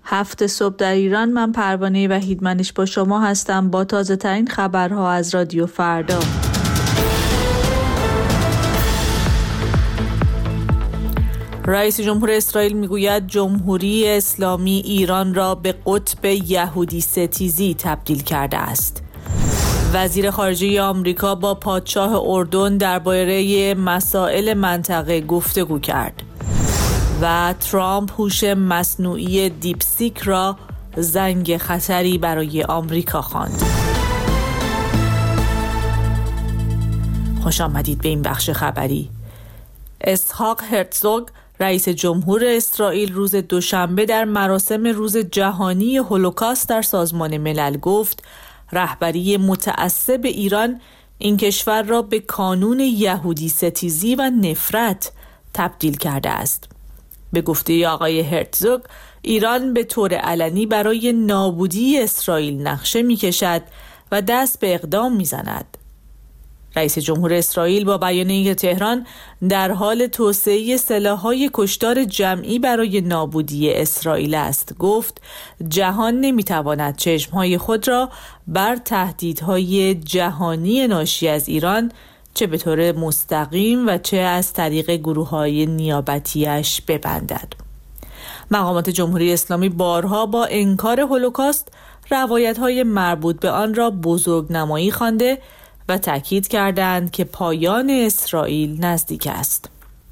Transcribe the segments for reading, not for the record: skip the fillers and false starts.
7 صبح در ایران. من پروانه وحیدمنش با شما هستم با تازه ترین خبرها از رادیو فردا. رئیس جمهور اسرائیل میگوید جمهوری اسلامی ایران را به قطب یهودی ستیزی تبدیل کرده است. وزیر خارجه آمریکا با پادشاه اردن درباره مسائل منطقه گفتگو کرد و ترامپ هوش مصنوعی دیپسیک را زنگ خطری برای آمریکا خواند. خوش آمدید به این بخش خبری. اسحاق هرتزوگ رئیس جمهور اسرائیل روز دوشنبه در مراسم روز جهانی هولوکاست در سازمان ملل گفت رهبری متعصب ایران این کشور را به کانون یهودی ستیزی و نفرت تبدیل کرده است. به گفته آقای هرتزوگ ایران به طور علنی برای نابودی اسرائیل نقشه می‌کشد و دست به اقدام می‌زند. رئیس جمهور اسرائیل با بیان اینکه تهران در حال توسعه سلاح‌های کشتار جمعی برای نابودی اسرائیل است گفت جهان نمی‌تواند چشم‌های خود را بر تهدیدهای جهانی ناشی از ایران چه به طور مستقیم و چه از طریق گروه‌های نیابتیش ببندد. مقامات جمهوری اسلامی بارها با انکار هولوکاست روایت‌های مربوط به آن را بزرگنمایی خوانده و تأکید کردند که پایان اسرائیل نزدیک است.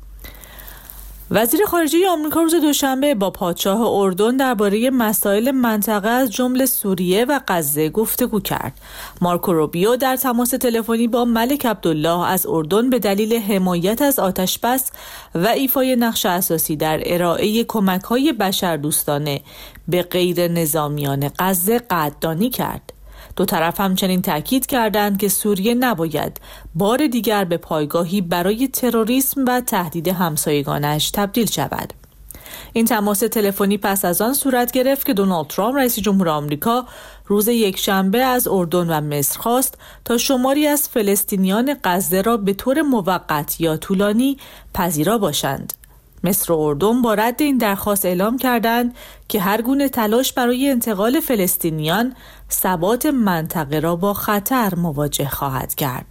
وزیر خارجه آمریکا روز دوشنبه با پادشاه اردن درباره مسائل منطقه از جمله سوریه و غزه گفتگو کرد. مارکو روبیو در تماس تلفنی با ملک عبدالله از اردن به دلیل حمایت از آتش‌بس و ایفای نقش اساسی در ارائه کمک‌های بشردوستانه به غیر نظامیان غزه قدردانی کرد. دو طرف همچنین تأکید کردند که سوریه نباید بار دیگر به پایگاهی برای تروریسم و تهدید همسایگانش تبدیل شود. این تماس تلفنی پس از آن صورت گرفت که دونالد ترامپ رئیس جمهور آمریکا روز یکشنبه از اردن و مصر خواست تا شماری از فلسطینیان غزه را به طور موقت یا طولانی پذیرا باشند. مصر و اردن با رد این درخواست اعلام کردند که هر گونه تلاش برای انتقال فلسطینیان ثبات منطقه را با خطر مواجه خواهد کرد.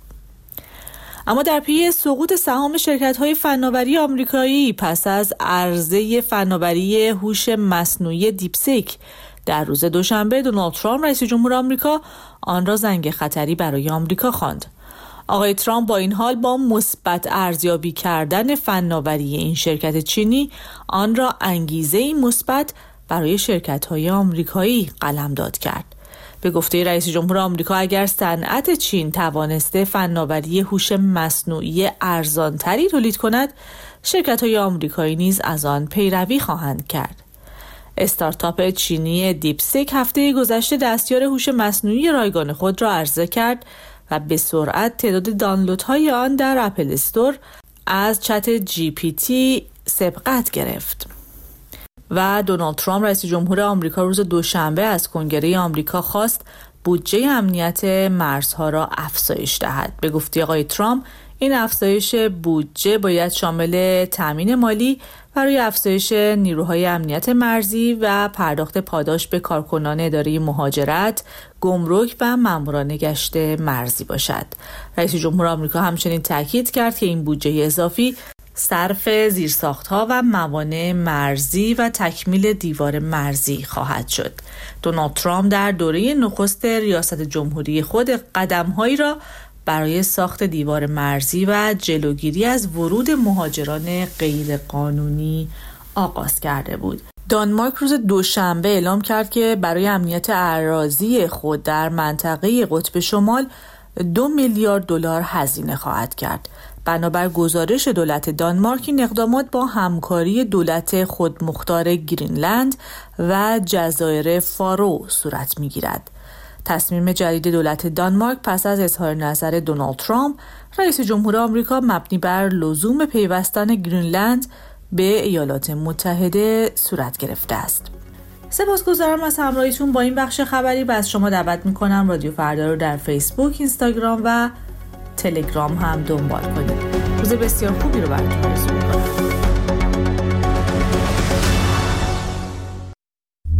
اما در پی سقوط سهام شرکت‌های فناوری آمریکایی پس از عرضه فناوری هوش مصنوعی دیپسیک در روز دوشنبه دونالد ترامپ رئیس جمهور آمریکا آن را زنگ خطری برای آمریکا خواند. آقای ترامپ با این حال با مثبت ارزیابی کردن فناوری این شرکت چینی آن را انگیزه‌ای مثبت برای شرکت‌های آمریکایی قلمداد کرد. به گفته رئیس جمهور آمریکا اگر صنعت چین توانسته فناوری هوش مصنوعی ارزانتری تولید کند، شرکت‌های آمریکایی نیز از آن پیروی خواهند کرد. استارتاپ چینی دیپسیک هفته گذشته دستیار هوش مصنوعی رایگان خود را عرضه کرد و به سرعت تعداد دانلودهای آن در اپل استور از چت جی پی تی سبقت گرفت. و دونالد ترامپ رئیس جمهور آمریکا روز دوشنبه از کنگره آمریکا خواست بودجه امنیت مرزها را افزایش دهد. به گفته آقای ترامپ این افزایش بودجه باید شامل تامین مالی برای افزایش نیروهای امنیت مرزی و پرداخت پاداش به کارکنان اداره مهاجرت، گمرک و ماموران گشت مرزی باشد. رئیس جمهور آمریکا همچنین تاکید کرد که این بودجه اضافی صرف زیرساخت‌ها و موانع مرزی و تکمیل دیوار مرزی خواهد شد. دونالد ترامپ در دوره نخست ریاست جمهوری خود قدم‌هایی را برای ساخت دیوار مرزی و جلوگیری از ورود مهاجران غیرقانونی آغاز کرده بود. دانمارک روز دوشنبه اعلام کرد که برای امنیت اراضی خود در منطقه قطب شمال 2 میلیارد دلار هزینه خواهد کرد. بنابر گزارش دولت دانمارک این اقدامات با همکاری دولت خودمختار گرینلند و جزایر فارو صورت می‌گیرد. تصمیم جدید دولت دانمارک پس از اظهار نظر دونالد ترامپ رئیس جمهور آمریکا مبنی بر لزوم پیوستن گرینلند به ایالات متحده صورت گرفته است. سپاسگزارم از همراهیتون با این بخش خبری و از شما دعوت میکنم رادیو فردا رو در فیسبوک، اینستاگرام و تلگرام هم دنبال کنید. روز بسیار خوبی رو براتون آرزو